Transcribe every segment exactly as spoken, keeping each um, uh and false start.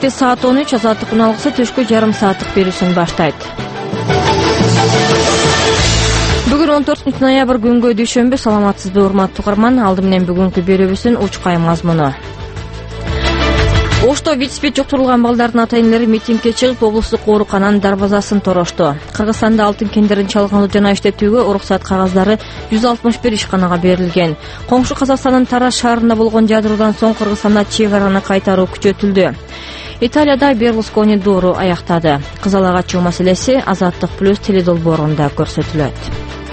Кечки саат он үч азаттык уналгысы түшкү жарым сааттык берүүсүн баштайт. Бүгүн он төртүнчү ноябрь күнгө дүйшөмбү. Саламатсызбы урматтуу угарман? Алды менен бүгүнкү берүүбүздүн учкай мазмуну. Ошто ВИЧ-спид жуктурулган балдардын ата-энелери митингге чыгып, облустук оорукананын дарбазасын торошту. Кыргызстанда алтын кендерин чалгандоо жана иштетүүгө уруксат кагаздары жүз алтымыш бир ишканага берилген. Коңшу Казакстандын Тараз шаарында болгон жадыруудан соң Кыргызстанда чек араны кайтаруу күчөтүлдү. Италияда Берлускони доору аяктады. Кызыл ачуу маселеси Азаттык плюс теледолбоорунда көрсөтүлөт.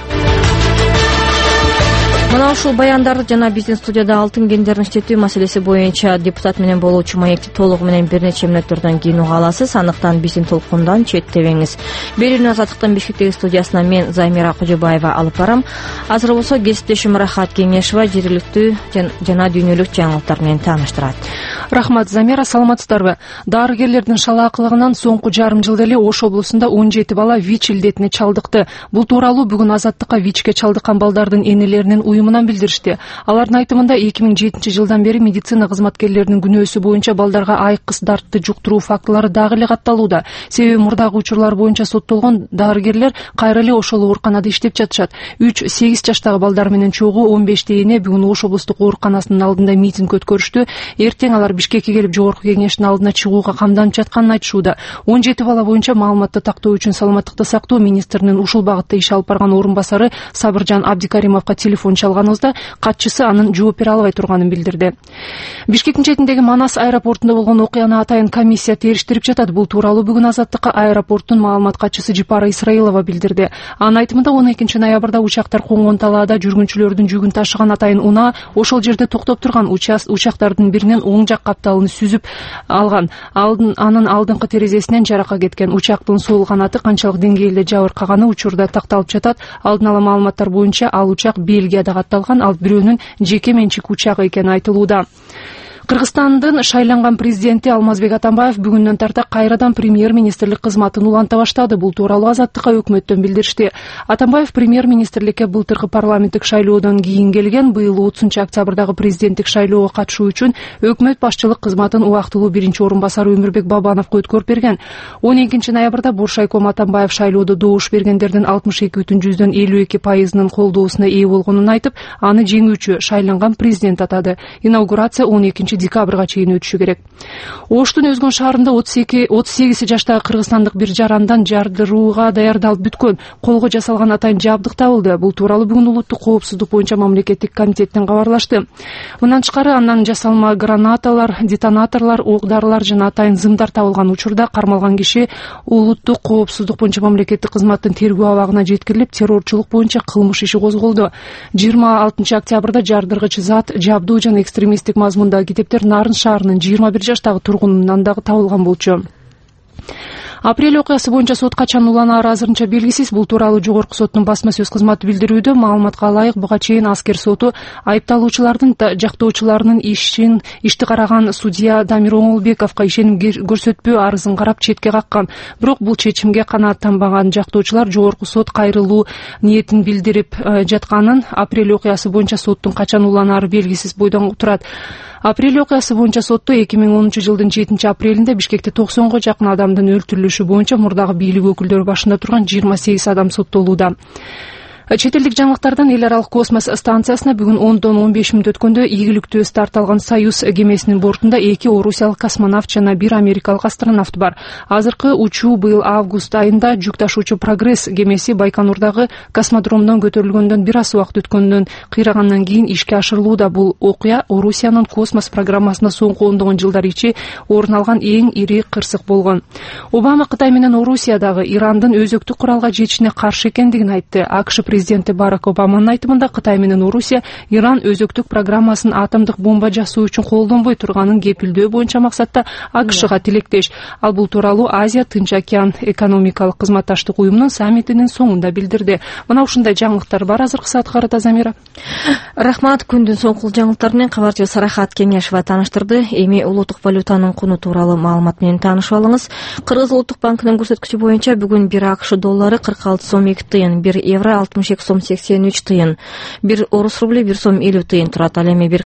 Мына ушул баяндарды жана биздин студияда алтын кендерин иштетүү маселеси боюнча депутат менен болуучу маекти толугу менен бир нече мүнөттөрдөн кийин уга аласыз. Андыктан биздин толкундан четтебеңиз. Берүүнү Азаттыктын Бишкектеги студиясына мен Займира Кожобаева алып барам. Азыр болсо кесиптешим Рахат Кеңешова жергиликтүү жана дүйнөлүк жаңылыктар менен тааныштырат. Рахмат, Замира, саламатсыздарбы? Дарыгерлердин шалаакылыгынан соңку жарым жылда эле Ош облусунда он жети бала ВИЧ илдетине чалдыкты. Бул тууралуу бүгүн Азаттыкка ВИЧке чалдыккан балдардын энелеринин уюмунан билдиришти. Алардын айтымында эки миң жетинчи жылдан бери медицина кызматкерлеринин күнөөсү боюнча балдарга айкыс дартты жуктуруу фактылары дагы эле катталууда. Себеби мурдагы учурлар боюнча соттолгон дарыгерлер кайра эле ошол ооруканада иштеп жатышат. үч сегиз жаштагы балдар менен чогуу он бешти эне бүгүн Ош облустук ооруканасынын алдында митинг өткөрүштү. Эртең алар Бишкекке келип жогорку кеңештин алдына чыгууга камданып жатканын айтышууда. он жети бала боюнча маалыматты тактоо үчүн Саламаттыкты сактоо министринин ушул багытта иш алып барган орун басары Сабыржан Абдикаримовго телефон чалганыбызда катчысы анын жооп бере албай турганын билдирди. Бишкектин четиндеги Манас аэропортунда болгон окуяны атайын комиссия териштирип жатат. Бул тууралуу бүгүн Азаттыкка аэропорттун маалымат катчысы Жипара Исраилова билдирди. Анын айтымында он экинчи ноябрда учактар коңгон талаада жүргүнчүлөрдүн жүгүн ташыган атайын унаа ошол жерде токтоп турган учактардын биринин оң жак капталын сүзүп алган. Алдын анын алдыңкы терезесинен жаракка кеткен. Учактын сол канаты канчалык деңгээлде жабыркаганы учурда такталып жатат. Алдын ала маалыматтар боюнча ал учак Бельгияда катталган, ал бирөөнүн жеке менчик учагы экени айтылууда. Кыргызстандын шайланган президенти Алмазбек Атамбаев бүгүндөн тарта кайрадан премьер-министрлик кызматын уланта баштады. Бул тууралуу Азаттыкка өкмөттөн билдиришти. Атамбаев премьер-министрликке былтыркы парламенттик шайлоодон кийин келген. Быйыл отузунчу октябрдагы президенттик шайлоого катышуу үчүн өкмөт башчылык кызматын убактылуу биринчи орун басары Өмүрбек Бабановго өткөрүп берген. он экинчи ноябрда Боршайком Атамбаев шайлоодо добуш бергендердин алтымыш эки бүтүн жүздөн элүү эки пайызынын колдоосуна ээ болгонун айтып, аны жеңүүчү шайланган президент атады. Инаугурация он экинчи декабрга чейин өтүшү керек. Оштун Өзгөн шаарында отуз эки отуз сегиз жаштагы кыргызстандык бир жарандан жардырууга даярдалып бүткөн колго жасалган атайын жабдык табылды. Бул тууралуу бүгүн улуттук коопсуздук боюнча мамлекеттик комитеттен кабарлашты. Мындан тышкары андан жасалма гранаталар, детонаторлор, ок-дарылар жана атайын зымдар табылган учурда кармалган киши улуттук коопсуздук боюнча мамлекеттик кызматтын тергөө абагына жеткирилип, террорчулук боюнча кылмыш иши козголду. жыйырма алтынчы октябрда жардыргыч зат, жабдуу жана экстремисттик мазмундагы китептер Нарын шаарынын жыйырма бир жаштагы тургунунан дагы табылган болчу. Апрель окуясы боюнча сот качан уланаары азырынча белгисиз. Бул тууралуу жогорку соттун басма сөз кызматы билдирүүдө. Маалыматка ылайык, буга чейин аскер соту айыпталуучулардын жактоочуларынын ишин ишти караган судья Дамир Оңолбековго ишеним көрсөтпөө арызын карап четке каккан. Бирок бул чечимге канааттанбаган жактоочулар жогорку сот кайрылуу ниетин билдирип жатканын, апрель окуясы боюнча соттун качан уланаары белгисиз бойдон турат. Апрель окуясы боюнча сотто эки миң онунчу жылдын жетинчи апрелинде Бишкекте токсонго жакын адамдын өлтүрүлүшү боюнча мурдагы бийлик өкүлдөрү башында турган жыйырма сегиз адам соттолууда. Чет элдик жаңылыктардан эл аралык космос станциясына бүгүн ондон он беш мүнөт өткөндө ийгиликтүү старт алган Союз кемесинин бортунда эки орусиялык космонавт жана бир америкалык астронавт бар. Азыркы учуу быйыл август айында жүк ташуучу Прогресс кемеси Байконурдагы космодромдон көтөрүлгөндөн бир аз убакыт өткөндөн кыйрагандан кийин ишке ашырылууда. Бул окуя Орусиянын космос программасына соңку ондогон жылдар ичи орун алган эң ири кырсык болгон. Обама Кытай менен Орусиядагы Ирандын өзөктүк куралга жетишине каршы экендигин айтты. АКШ президенти Барак Обаманын айтымында Кытай менен Орусия Иран өзөктүк программасын атомдук бомба жасоо үчүн колдонбой турганын кепилдөө боюнча максатта АКШга тилектеш. Ал бул тууралуу Азия Тынч океан экономикалык кызматташтык уюмунун саммитинин соңунда билдирди. Мына ушундай жаңылыктар бар азыркы саатка карата, Замира. Рахмат. Күндүн соңку жаңылыктары менен кабарчыбыз Рахат Кеңешова тааныштырды. Эми улуттук валютанын куну тууралуу маалымат менен таанышып алыңыз. Кыргыз улуттук банкынын көрсөткүчү боюнча бүгүн бир АКШ доллары кырк алты сом эки тыйын, бир евро алтымыш эки сом сексен үч тыйын, бир орус рубли бир сом элүү тыйын турат. Ал эми бир